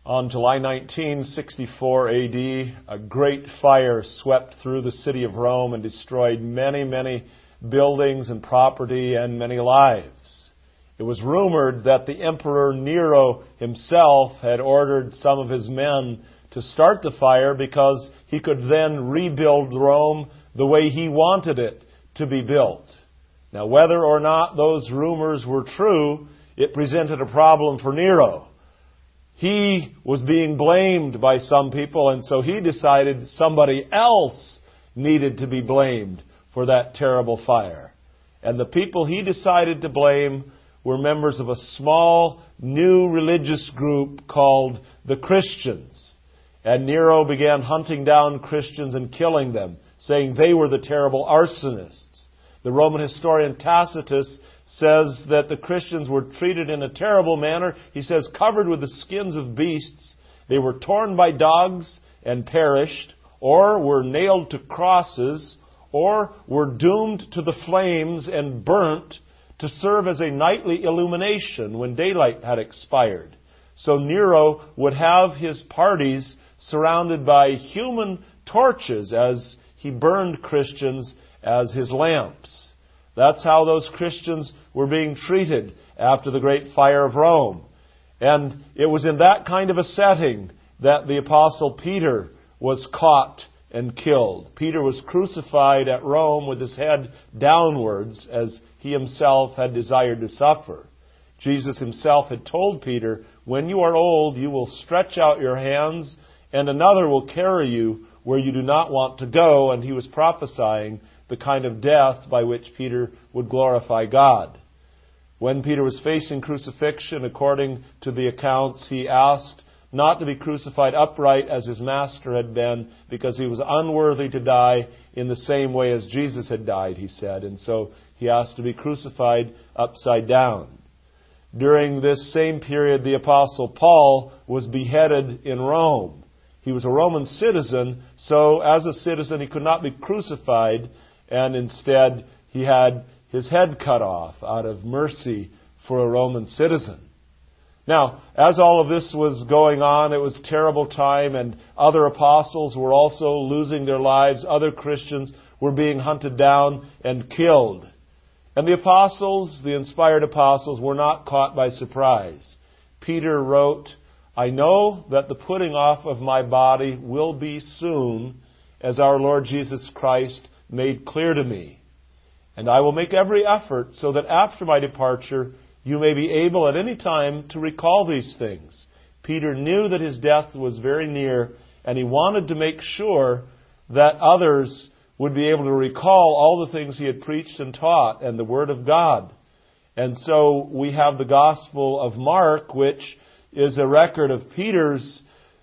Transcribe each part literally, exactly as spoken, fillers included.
On July nineteenth, sixty-four A D, a great fire swept through the city of Rome and destroyed many, many buildings and property and many lives. It was rumored that the Emperor Nero himself had ordered some of his men to start the fire because he could then rebuild Rome the way he wanted it to be built. Now, whether or not those rumors were true, it presented a problem for Nero. He was being blamed by some people, and so he decided somebody else needed to be blamed for that terrible fire. And the people he decided to blame were members of a small, new religious group called the Christians. And Nero began hunting down Christians and killing them, saying they were the terrible arsonists. The Roman historian Tacitus says that the Christians were treated in a terrible manner. He says, covered with the skins of beasts, they were torn by dogs and perished, or were nailed to crosses, or were doomed to the flames and burnt to serve as a nightly illumination when daylight had expired. So Nero would have his parties surrounded by human torches as he burned Christians as his lamps. That's how those Christians were being treated after the great fire of Rome. And it was in that kind of a setting that the Apostle Peter was caught and killed. Peter was crucified at Rome with his head downwards, as he himself had desired to suffer. Jesus himself had told Peter, when you are old, you will stretch out your hands, and another will carry you where you do not want to go. And he was prophesying the kind of death by which Peter would glorify God. When Peter was facing crucifixion, according to the accounts, he asked not to be crucified upright as his master had been, because he was unworthy to die in the same way as Jesus had died, he said. And so he asked to be crucified upside down. During this same period, the Apostle Paul was beheaded in Rome. He was a Roman citizen, so as a citizen he could not be crucified, and instead he had his head cut off out of mercy for a Roman citizen. Now, as all of this was going on, it was a terrible time, and other apostles were also losing their lives. Other Christians were being hunted down and killed. And the apostles, the inspired apostles, were not caught by surprise. Peter wrote, I know that the putting off of my body will be soon, as our Lord Jesus Christ made clear to me. And I will make every effort so that after my departure you may be able at any time to recall these things. Peter knew that his death was very near, and he wanted to make sure that others would be able to recall all the things he had preached and taught and the Word of God. And so we have the Gospel of Mark, which is a record of Peter's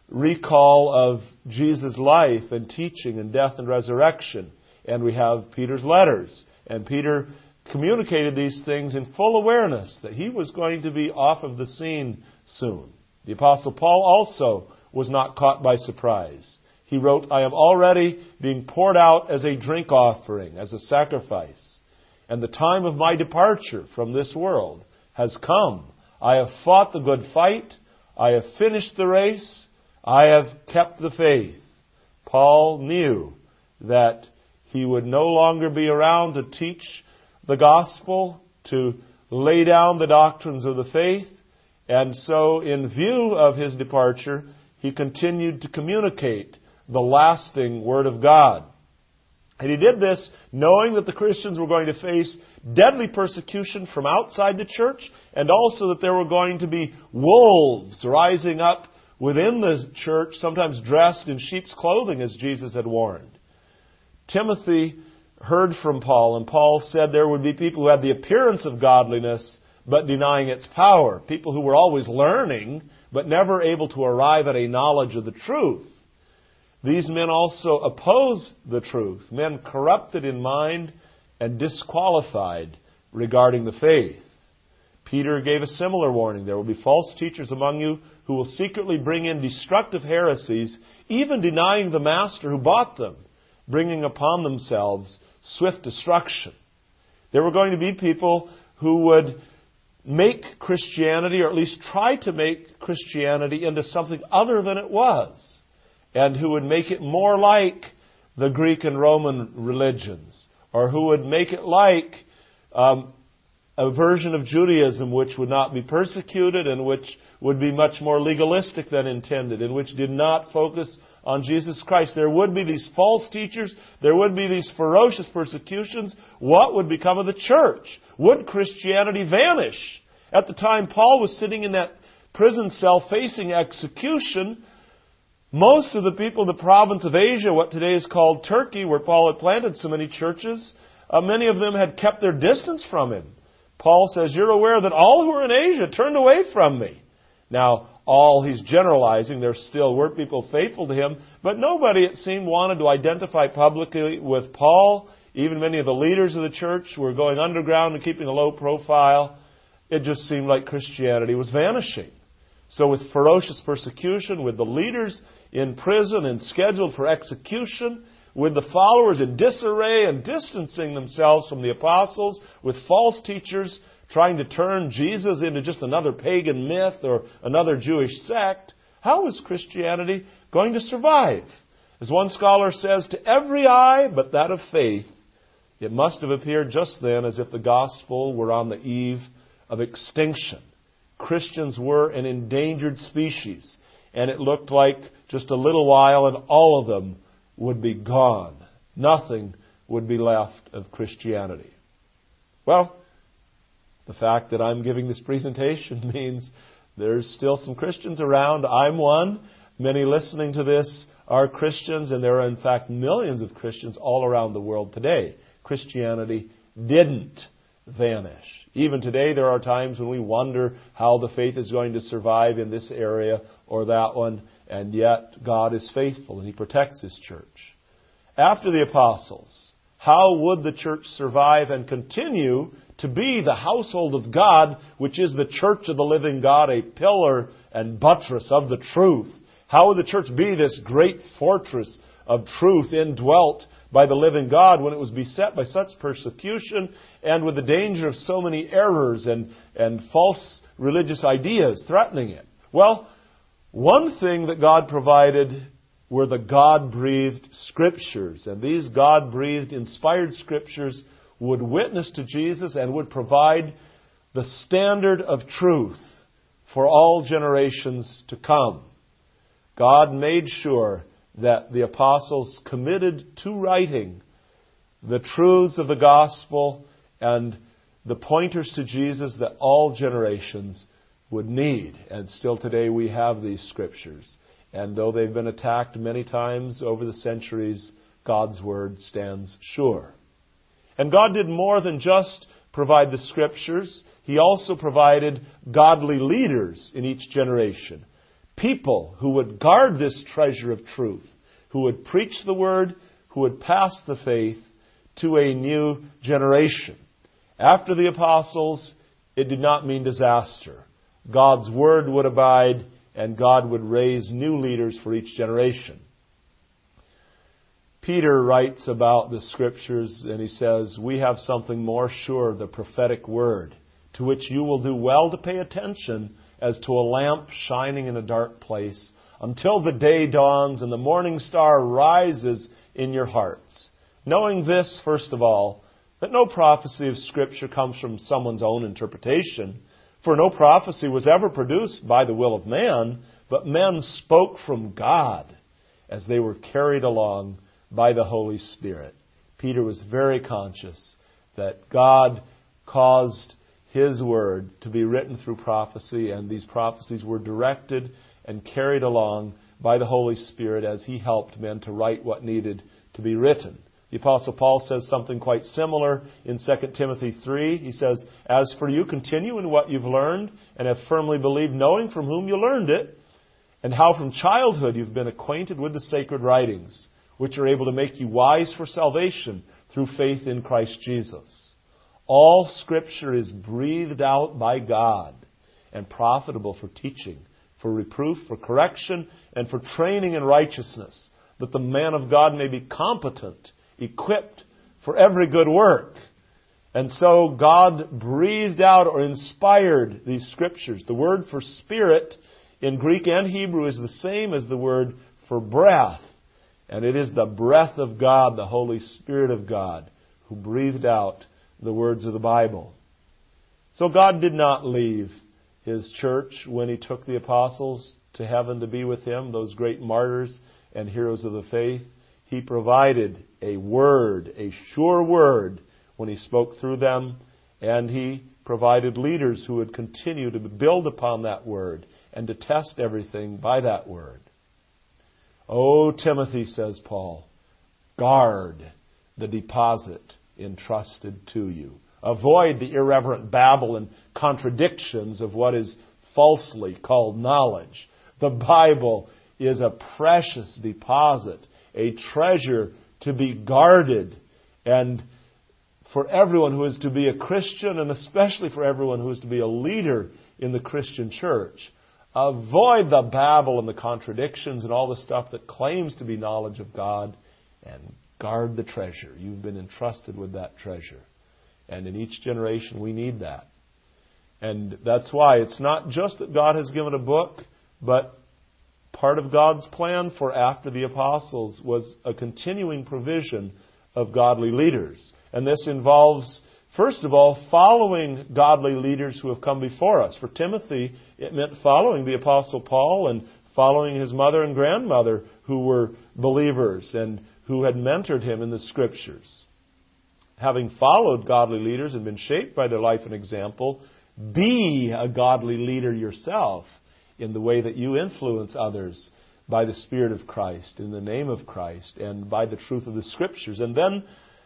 recall of Jesus' life and teaching and death and resurrection. And we have Peter's letters. And Peter communicated these things in full awareness that he was going to be off of the scene soon. The Apostle Paul also was not caught by surprise. He wrote, I am already being poured out as a drink offering, as a sacrifice. And the time of my departure from this world has come. I have fought the good fight. I have finished the race. I have kept the faith. Paul knew that he would no longer be around to teach the gospel, to lay down the doctrines of the faith. And so, in view of his departure, he continued to communicate the lasting Word of God. And he did this knowing that the Christians were going to face deadly persecution from outside the church, and also that there were going to be wolves rising up within the church, sometimes dressed in sheep's clothing, as Jesus had warned. Timothy heard from Paul, and Paul said there would be people who had the appearance of godliness, but denying its power. People who were always learning, but never able to arrive at a knowledge of the truth. These men also oppose the truth. Men corrupted in mind and disqualified regarding the faith. Peter gave a similar warning. There will be false teachers among you who will secretly bring in destructive heresies, even denying the master who bought them, bringing upon themselves swift destruction. There were going to be people who would make Christianity, or at least try to make Christianity into something other than it was, and who would make it more like the Greek and Roman religions, or who would make it like um, a version of Judaism which would not be persecuted and which would be much more legalistic than intended, and which did not focus on Jesus Christ. There would be these false teachers. There would be these ferocious persecutions. What would become of the church? Would Christianity vanish? At the time Paul was sitting in that prison cell facing execution, most of the people in the province of Asia, what today is called Turkey, where Paul had planted so many churches, uh, many of them had kept their distance from him. Paul says, you're aware that all who are in Asia turned away from me. Now, all he's generalizing, there still were people faithful to him, but nobody, it seemed, wanted to identify publicly with Paul. Even many of the leaders of the church were going underground and keeping a low profile. It just seemed like Christianity was vanishing. So with ferocious persecution, with the leaders in prison and scheduled for execution, with the followers in disarray and distancing themselves from the apostles, with false teachers trying to turn Jesus into just another pagan myth or another Jewish sect, how is Christianity going to survive? As one scholar says, to every eye but that of faith, it must have appeared just then as if the gospel were on the eve of extinction. Christians were an endangered species, and it looked like just a little while and all of them would be gone. Nothing would be left of Christianity. Well, the fact that I'm giving this presentation means there's still some Christians around. I'm one. Many listening to this are Christians, and there are in fact millions of Christians all around the world today. Christianity didn't vanish. Even today there are times when we wonder how the faith is going to survive in this area or that one, and yet God is faithful and He protects His church. After the apostles, how would the church survive and continue to be the household of God, which is the church of the living God, a pillar and buttress of the truth? How would the church be this great fortress of truth indwelt by the living God when it was beset by such persecution and with the danger of so many errors and, and false religious ideas threatening it? Well, one thing that God provided were the God-breathed Scriptures. And these God-breathed, inspired Scriptures would witness to Jesus and would provide the standard of truth for all generations to come. God made sure that the apostles committed to writing the truths of the gospel and the pointers to Jesus that all generations would need. And still today we have these Scriptures. And though they've been attacked many times over the centuries, God's Word stands sure. And God did more than just provide the Scriptures. He also provided godly leaders in each generation. People who would guard this treasure of truth, who would preach the Word, who would pass the faith to a new generation. After the apostles, it did not mean disaster. God's Word would abide, and God would raise new leaders for each generation. Peter writes about the Scriptures, and he says, we have something more sure, the prophetic word, to which you will do well to pay attention as to a lamp shining in a dark place, until the day dawns and the morning star rises in your hearts. Knowing this, first of all, that no prophecy of Scripture comes from someone's own interpretation, for no prophecy was ever produced by the will of man, but men spoke from God as they were carried along by the Holy Spirit. Peter was very conscious that God caused His Word to be written through prophecy, and these prophecies were directed and carried along by the Holy Spirit as He helped men to write what needed to be written. The Apostle Paul says something quite similar in Second Timothy three. He says, as for you, continue in what you've learned and have firmly believed, knowing from whom you learned it, and how from childhood you've been acquainted with the sacred writings, which are able to make you wise for salvation through faith in Christ Jesus. All Scripture is breathed out by God and profitable for teaching, for reproof, for correction, and for training in righteousness, that the man of God may be competent, equipped for every good work. And so God breathed out or inspired these Scriptures. The word for spirit in Greek and Hebrew is the same as the word for breath. And it is the breath of God, the Holy Spirit of God, who breathed out the words of the Bible. So God did not leave His church when He took the apostles to heaven to be with Him, those great martyrs and heroes of the faith. He provided a word, a sure word, when He spoke through them, and He provided leaders who would continue to build upon that word and to test everything by that word. "O Timothy," says Paul, "guard the deposit entrusted to you." Avoid the irreverent babble and contradictions of what is falsely called knowledge. The Bible is a precious deposit, a treasure to be guarded, and for everyone who is to be a Christian, and especially for everyone who is to be a leader in the Christian church. Avoid the babble and the contradictions and all the stuff that claims to be knowledge of God, and guard the treasure. You've been entrusted with that treasure. And in each generation we need that. And that's why it's not just that God has given a book, but part of God's plan for after the apostles was a continuing provision of godly leaders. And this involves, first of all, following godly leaders who have come before us. For Timothy, it meant following the Apostle Paul and following his mother and grandmother who were believers and who had mentored him in the Scriptures. Having followed godly leaders and been shaped by their life and example, be a godly leader yourself in the way that you influence others by the Spirit of Christ, in the name of Christ, and by the truth of the Scriptures. And then,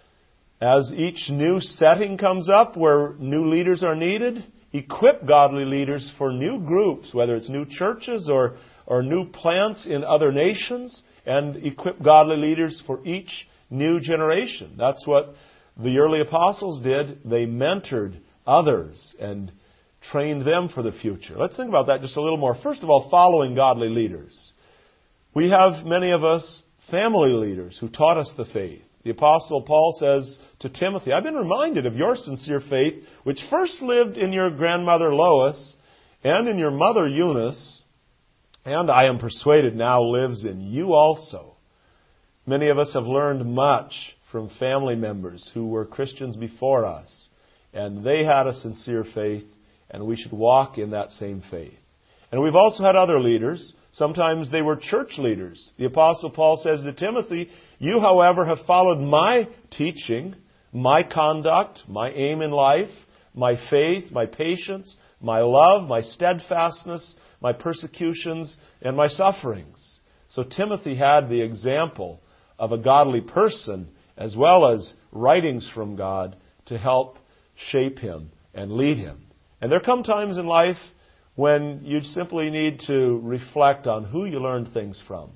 as each new setting comes up where new leaders are needed, equip godly leaders for new groups, whether it's new churches or, or new plants in other nations, and equip godly leaders for each new generation. That's what the early apostles did. They mentored others and trained them for the future. Let's think about that just a little more. First of all, following godly leaders. We have, many of us, family leaders who taught us the faith. The Apostle Paul says to Timothy, "I've been reminded of your sincere faith, which first lived in your grandmother Lois and in your mother Eunice, and I am persuaded now lives in you also." Many of us have learned much from family members who were Christians before us, and they had a sincere faith, and we should walk in that same faith. And we've also had other leaders. Sometimes they were church leaders. The Apostle Paul says to Timothy, "You, however, have followed my teaching, my conduct, my aim in life, my faith, my patience, my love, my steadfastness, my persecutions, and my sufferings." So Timothy had the example of a godly person as well as writings from God to help shape him and lead him. And there come times in life when you simply need to reflect on who you learned things from.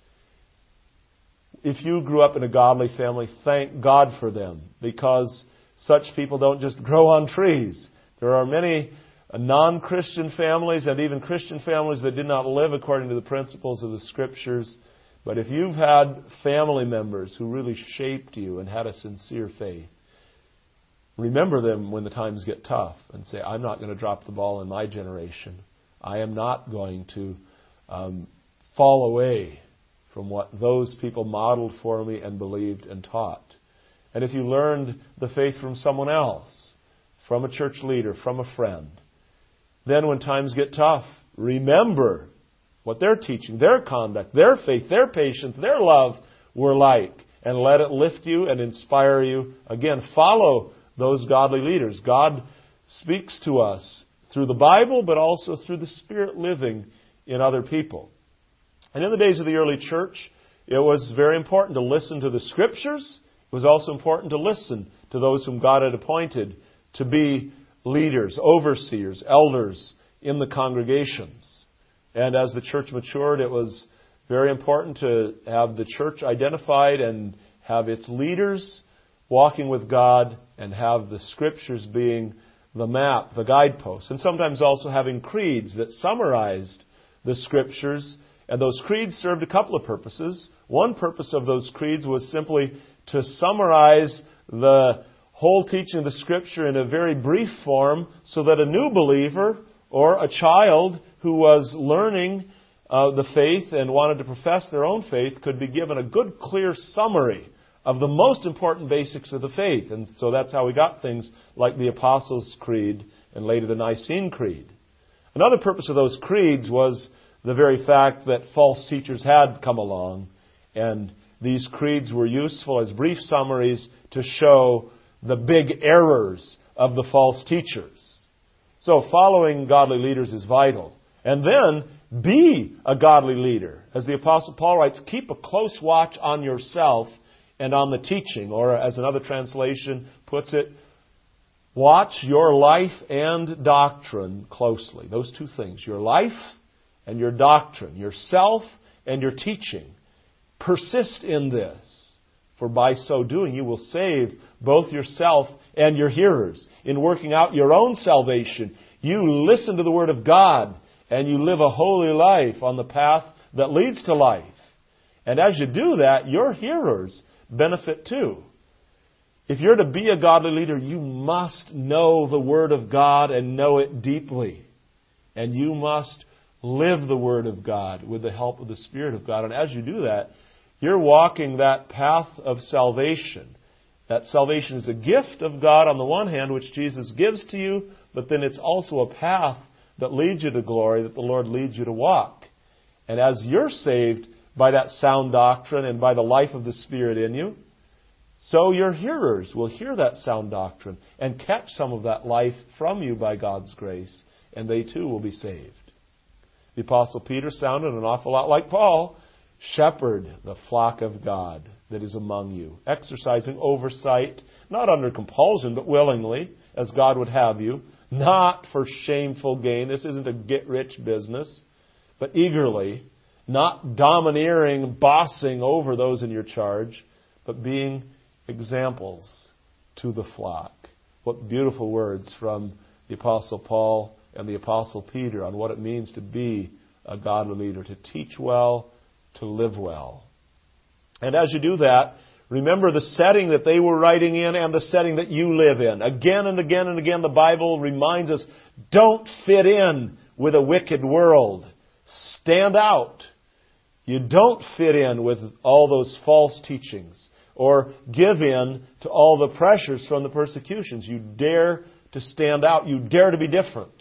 If you grew up in a godly family, thank God for them, because such people don't just grow on trees. There are many non-Christian families and even Christian families that did not live according to the principles of the Scriptures. But if you've had family members who really shaped you and had a sincere faith, remember them when the times get tough and say, "I'm not going to drop the ball in my generation. I am not going to um, fall away from what those people modeled for me and believed and taught." And if you learned the faith from someone else, from a church leader, from a friend, then when times get tough, remember what their teaching, their conduct, their faith, their patience, their love were like, and let it lift you and inspire you. Again, follow those godly leaders. God speaks to us through the Bible, but also through the Spirit living in other people. And in the days of the early church, it was very important to listen to the Scriptures. It was also important to listen to those whom God had appointed to be leaders, overseers, elders in the congregations. And as the church matured, it was very important to have the church identified and have its leaders walking with God, and have the Scriptures being the map, the guidepost, and sometimes also having creeds that summarized the Scriptures. And those creeds served a couple of purposes. One purpose of those creeds was simply to summarize the whole teaching of the Scripture in a very brief form so that a new believer or a child who was learning uh, the faith and wanted to profess their own faith could be given a good, clear summary of the most important basics of the faith. And so that's how we got things like the Apostles' Creed and later the Nicene Creed. Another purpose of those creeds was the very fact that false teachers had come along, and these creeds were useful as brief summaries to show the big errors of the false teachers. So following godly leaders is vital. And then be a godly leader. As the Apostle Paul writes, keep a close watch on yourself and on the teaching. Or as another translation puts it, watch your life and doctrine closely. Those two things, your life and your doctrine, yourself and your teaching. Persist in this, for by so doing you will save both yourself and your hearers. In working out your own salvation, you listen to the Word of God and you live a holy life on the path that leads to life. And as you do that, your hearers benefit too. If you're to be a godly leader, you must know the Word of God and know it deeply. And you must live the Word of God with the help of the Spirit of God. And as you do that, you're walking that path of salvation. That salvation is a gift of God on the one hand, which Jesus gives to you, but then it's also a path that leads you to glory, that the Lord leads you to walk. And as you're saved by that sound doctrine and by the life of the Spirit in you, so your hearers will hear that sound doctrine and catch some of that life from you by God's grace, and they too will be saved. The Apostle Peter sounded an awful lot like Paul. Shepherd the flock of God that is among you, exercising oversight, not under compulsion, but willingly, as God would have you, not for shameful gain. This isn't a get-rich business, but eagerly, not domineering, bossing over those in your charge, but being examples to the flock. What beautiful words from the Apostle Paul and the Apostle Peter on what it means to be a godly leader, to teach well, to live well. And as you do that, remember the setting that they were writing in and the setting that you live in. Again and again and again, the Bible reminds us, don't fit in with a wicked world. Stand out. You don't fit in with all those false teachings or give in to all the pressures from the persecutions. You dare to stand out. You dare to be different.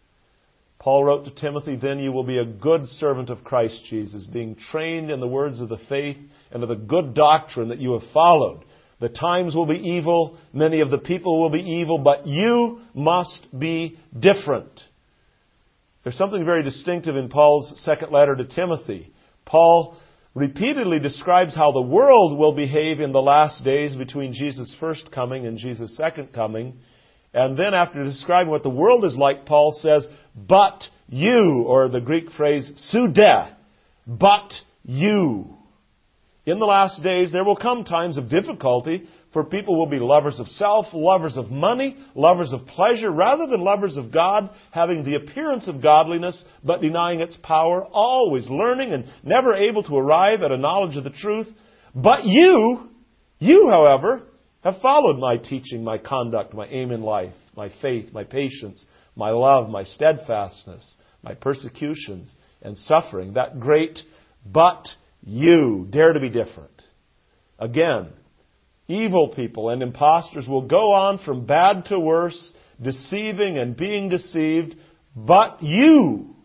Paul wrote to Timothy, then you will be a good servant of Christ Jesus, being trained in the words of the faith and of the good doctrine that you have followed. The times will be evil, many of the people will be evil, but you must be different. There's something very distinctive in Paul's second letter to Timothy. Paul repeatedly describes how the world will behave in the last days between Jesus' first coming and Jesus' second coming. And then after describing what the world is like, Paul says, but you, or the Greek phrase, pseude, but you. In the last days, there will come times of difficulty, for people will be lovers of self, lovers of money, lovers of pleasure, rather than lovers of God, having the appearance of godliness, but denying its power, always learning and never able to arrive at a knowledge of the truth. But you, you, however, have followed my teaching, my conduct, my aim in life, my faith, my patience, my love, my steadfastness, my persecutions and suffering. That great but you. Dare to be different. Again, evil people and impostors will go on from bad to worse, deceiving and being deceived. But you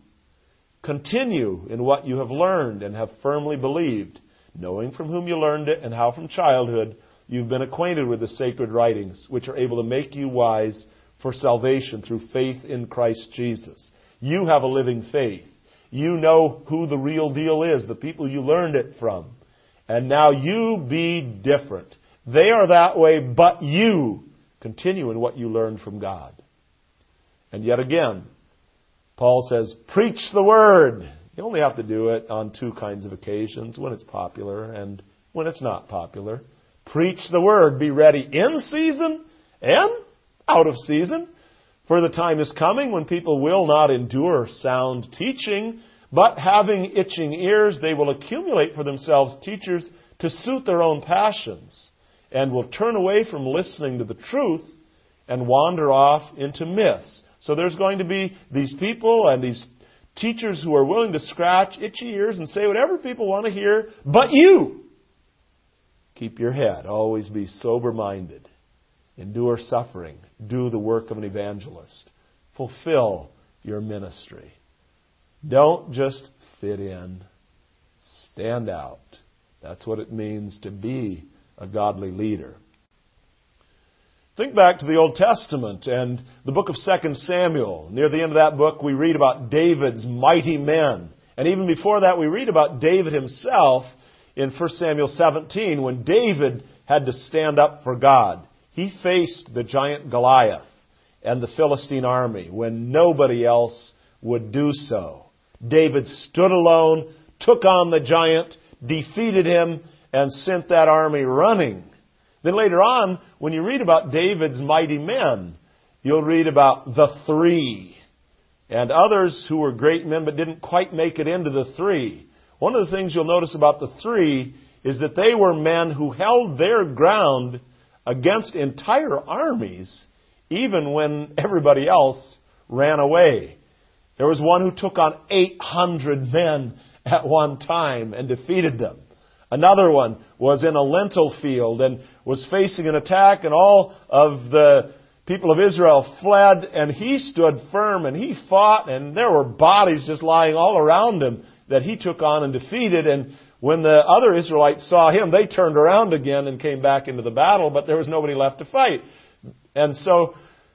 continue in what you have learned and have firmly believed, knowing from whom you learned it and how from childhood you've been acquainted with the sacred writings, which are able to make you wise for salvation through faith in Christ Jesus. You have a living faith. You know who the real deal is, the people you learned it from. And now you be different. They are that way, but you continue in what you learned from God. And yet again, Paul says, preach the word. You only have to do it on two kinds of occasions, when it's popular and when it's not popular. Preach the word. Be ready in season and out of season. For the time is coming when people will not endure sound teaching, but having itching ears, they will accumulate for themselves teachers to suit their own passions, and will turn away from listening to the truth and wander off into myths. So there's going to be these people and these teachers who are willing to scratch itchy ears and say whatever people want to hear, but you keep your head. Always be sober-minded. Endure suffering. Do the work of an evangelist. Fulfill your ministry. Don't just fit in. Stand out. That's what it means to be a godly leader. Think back to the Old Testament and the book of Second Samuel. Near the end of that book, we read about David's mighty men. And even before that, we read about David himself in First Samuel seventeen, when David had to stand up for God. He faced the giant Goliath and the Philistine army when nobody else would do so. David stood alone, took on the giant, defeated him, and sent that army running. Then later on, when you read about David's mighty men, you'll read about the three and others who were great men but didn't quite make it into the three. One of the things you'll notice about the three is that they were men who held their ground against entire armies, even when everybody else ran away. There was one who took on eight hundred men at one time and defeated them. Another one was in a lentil field and was facing an attack, and all of the people of Israel fled, and he stood firm and he fought, and there were bodies just lying all around him that he took on and defeated. And when the other Israelites saw him, they turned around again and came back into the battle, but there was nobody left to fight. And so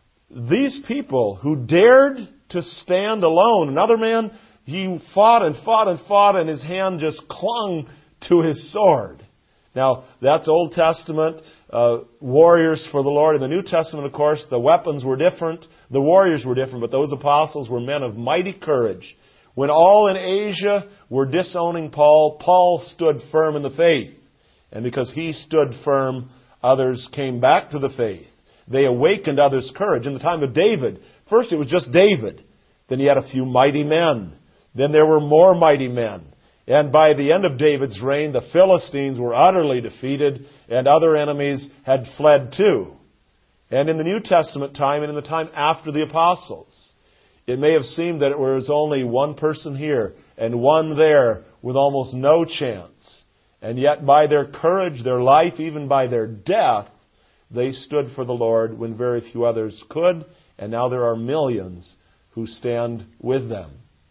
these people who dared to stand alone, another man, he fought and fought and fought, and his hand just clung to his sword. Now, that's Old Testament uh, warriors for the Lord. In the New Testament, of course, the weapons were different, the warriors were different, but those apostles were men of mighty courage. When all in Asia were disowning Paul, Paul stood firm in the faith. And because he stood firm, others came back to the faith. They awakened others' courage. In the time of David, first it was just David. Then he had a few mighty men. Then there were more mighty men. And by the end of David's reign, the Philistines were utterly defeated, and other enemies had fled too. And in the New Testament time, and in the time after the apostles, it may have seemed that it was only one person here and one there with almost no chance. And yet by their courage, their life, even by their death, they stood for the Lord when very few others could. And now there are millions who stand with them.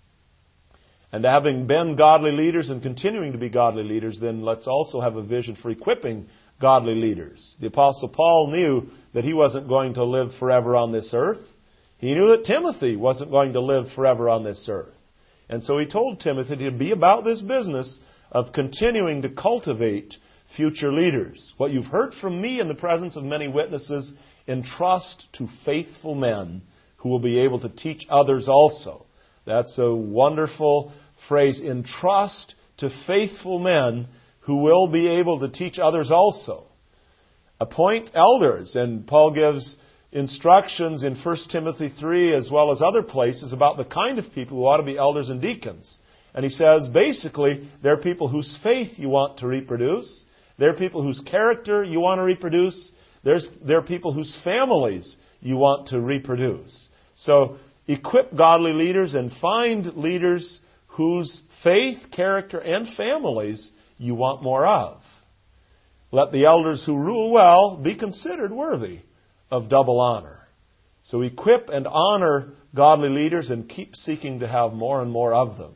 And having been godly leaders and continuing to be godly leaders, then let's also have a vision for equipping godly leaders. The Apostle Paul knew that he wasn't going to live forever on this earth. He knew that Timothy wasn't going to live forever on this earth. And so he told Timothy to be about this business of continuing to cultivate future leaders. What you've heard from me in the presence of many witnesses, entrust to faithful men who will be able to teach others also. That's a wonderful phrase, entrust to faithful men who will be able to teach others also. Appoint elders, and Paul gives instructions in First Timothy three as well as other places about the kind of people who ought to be elders and deacons. And he says, basically, they're people whose faith you want to reproduce. They're people whose character you want to reproduce. There's, they're people whose families you want to reproduce. So equip godly leaders and find leaders whose faith, character, and families you want more of. Let the elders who rule well be considered worthy of double honor. So equip and honor godly leaders and keep seeking to have more and more of them.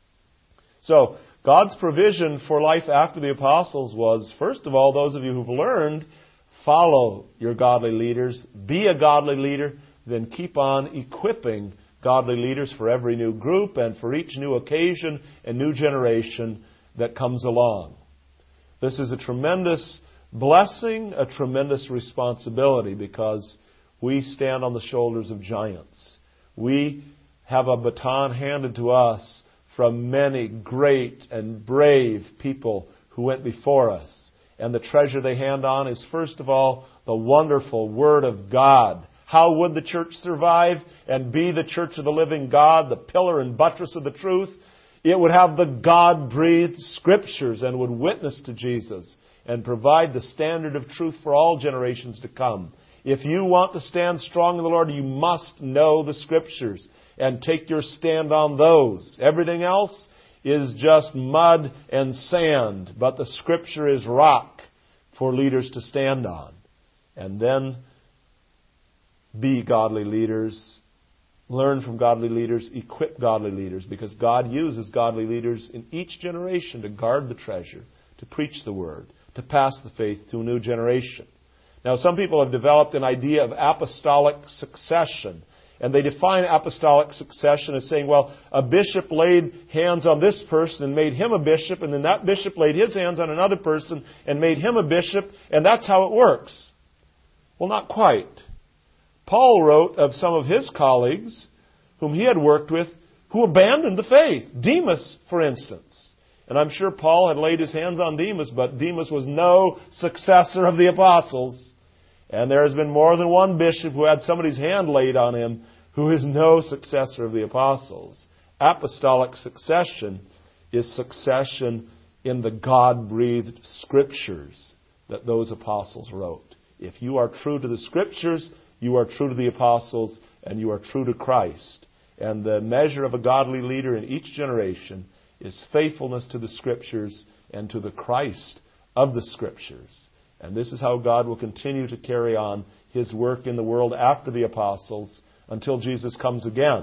So God's provision for life after the apostles was, first of all, those of you who've learned, follow your godly leaders, be a godly leader, then keep on equipping godly leaders for every new group and for each new occasion and new generation that comes along. This is a tremendous blessing, a tremendous responsibility, because we stand on the shoulders of giants. We have a baton handed to us from many great and brave people who went before us. And the treasure they hand on is, first of all, the wonderful Word of God. How would the church survive and be the church of the living God, the pillar and buttress of the truth? It would have the God-breathed Scriptures and would witness to Jesus and provide the standard of truth for all generations to come. If you want to stand strong in the Lord, you must know the Scriptures and take your stand on those. Everything else is just mud and sand, but the Scripture is rock for leaders to stand on. And then be godly leaders, learn from godly leaders, equip godly leaders, because God uses godly leaders in each generation to guard the treasure, to preach the Word, to pass the faith to a new generation. Now, some people have developed an idea of apostolic succession, and they define apostolic succession as saying, well, a bishop laid hands on this person and made him a bishop, and then that bishop laid his hands on another person and made him a bishop, and that's how it works. Well, not quite. Paul wrote of some of his colleagues whom he had worked with who abandoned the faith. Demas, for instance. And I'm sure Paul had laid his hands on Demas, but Demas was no successor of the apostles. And there has been more than one bishop who had somebody's hand laid on him who is no successor of the apostles. Apostolic succession is succession in the God-breathed Scriptures that those apostles wrote. If you are true to the Scriptures, you are true to the apostles, and you are true to Christ. And the measure of a godly leader in each generation is faithfulness to the Scriptures and to the Christ of the Scriptures. And this is how God will continue to carry on His work in the world after the apostles until Jesus comes again.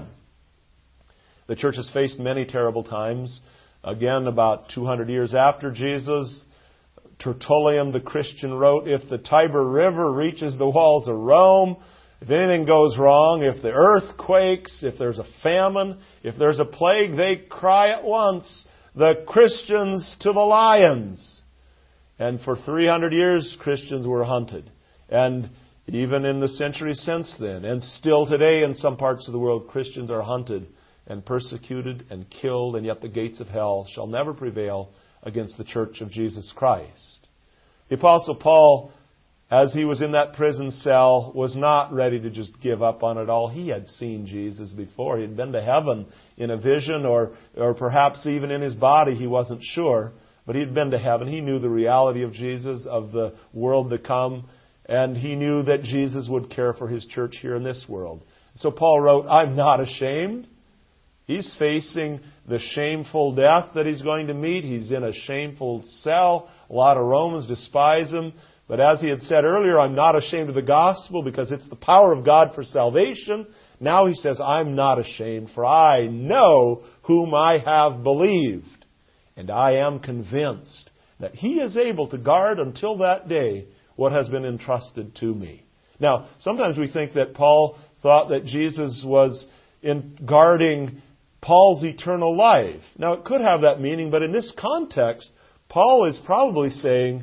The church has faced many terrible times. Again, about two hundred years after Jesus, Tertullian, the Christian, wrote, if the Tiber River reaches the walls of Rome, if anything goes wrong, if the earth quakes, if there's a famine, if there's a plague, they cry at once, the Christians to the lions. And for three hundred years, Christians were hunted. And even in the centuries since then, and still today in some parts of the world, Christians are hunted and persecuted and killed, and yet the gates of hell shall never prevail against the church of Jesus Christ. The Apostle Paul, as he was in that prison cell, was not ready to just give up on it all. He had seen Jesus before. He had been to heaven in a vision, or, or perhaps even in his body, he wasn't sure. But he had been to heaven. He knew the reality of Jesus, of the world to come, and he knew that Jesus would care for His church here in this world. So Paul wrote, I'm not ashamed. He's facing the shameful death that he's going to meet. He's in a shameful cell. A lot of Romans despise him. But as he had said earlier, I'm not ashamed of the gospel because it's the power of God for salvation. Now he says, I'm not ashamed, for I know whom I have believed. And I am convinced that He is able to guard until that day what has been entrusted to me. Now, sometimes we think that Paul thought that Jesus was in guarding Paul's eternal life. Now, it could have that meaning, but in this context, Paul is probably saying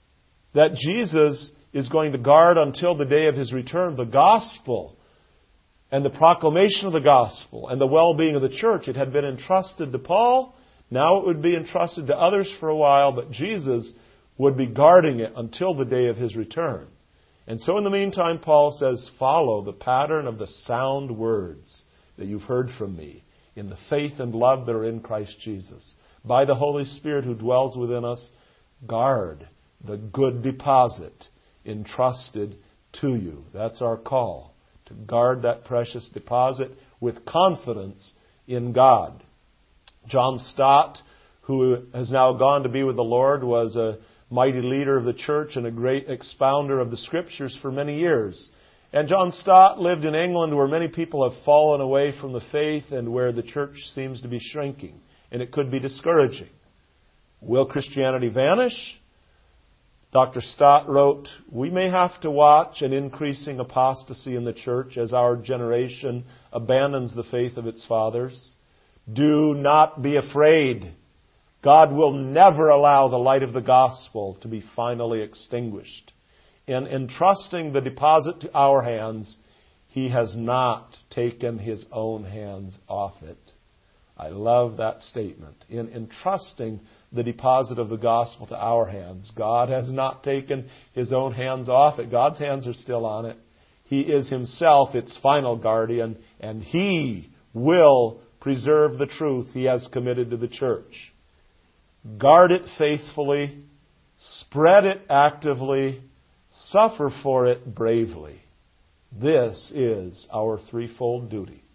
that Jesus is going to guard until the day of His return the gospel and the proclamation of the gospel and the well-being of the church. It had been entrusted to Paul. Now it would be entrusted to others for a while, but Jesus would be guarding it until the day of His return. And so in the meantime, Paul says, follow the pattern of the sound words that you've heard from me in the faith and love that are in Christ Jesus. By the Holy Spirit who dwells within us, guard the good deposit entrusted to you. That's our call, to guard that precious deposit with confidence in God. John Stott, who has now gone to be with the Lord, was a mighty leader of the church and a great expounder of the Scriptures for many years. And John Stott lived in England, where many people have fallen away from the faith and where the church seems to be shrinking. And it could be discouraging. Will Christianity vanish? Doctor Stott wrote, we may have to watch an increasing apostasy in the church as our generation abandons the faith of its fathers. Do not be afraid. God will never allow the light of the gospel to be finally extinguished. In entrusting the deposit to our hands, He has not taken His own hands off it. I love that statement. In entrusting the deposit of the gospel to our hands, God has not taken His own hands off it. God's hands are still on it. He is Himself its final guardian, and He will preserve the truth He has committed to the church. Guard it faithfully, spread it actively, suffer for it bravely. This is our threefold duty.